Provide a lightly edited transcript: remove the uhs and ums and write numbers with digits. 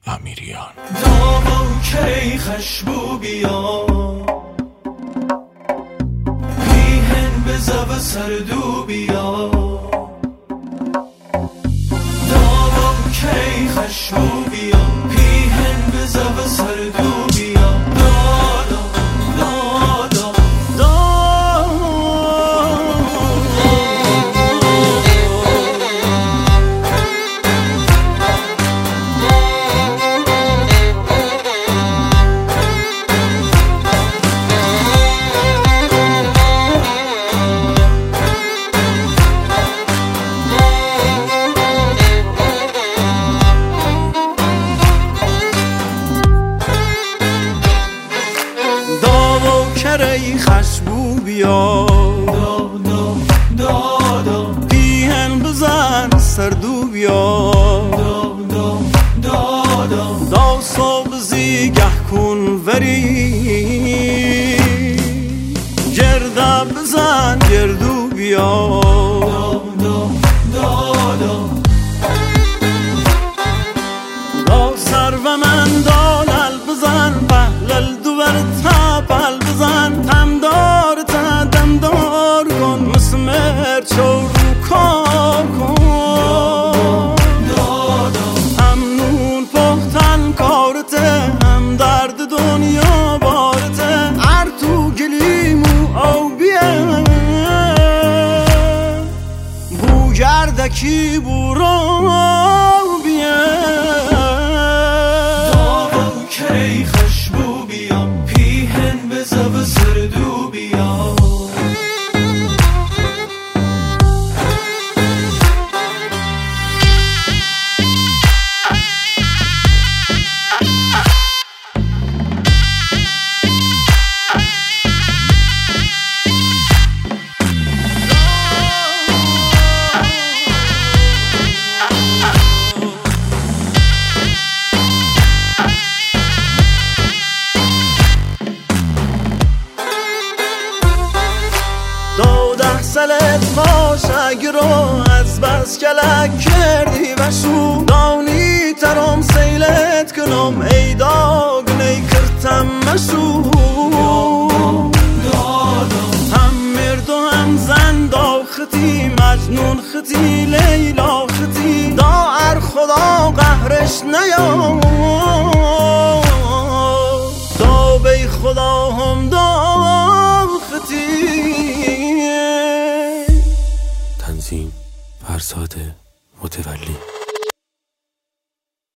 امیریان. داما کی خشبو بیا پیهن بزا و سردو بیا داما کی خشبو بیا پیهن بزا و سردو بیا دادا دادا ای خشبو بیا دادا دادا پیهن بزن سردو بیا دادا دادا دا صبح زیگه کن وری گرده بزن گردو بیا دادا دادا دا سر و من دالل بزن پهلل دوبر تپل بزن تمدار تا دمدار کن مسمر چو رو کار کن امنون پختن کارته هم درد دنیا بارته هر تو گلیمو او بیه بو گردکی بو رو بیه کی خشبو بیا پیهن بزا و سردو بیا سلت باش اگرو از بس کلک کردی و شو دانی ترام سیلت کنم ای داگ نی کرتم مشو هم مرد و هم زن دا خطی مجنون خطی لیلا خطی دا ار خدا قهرش نیام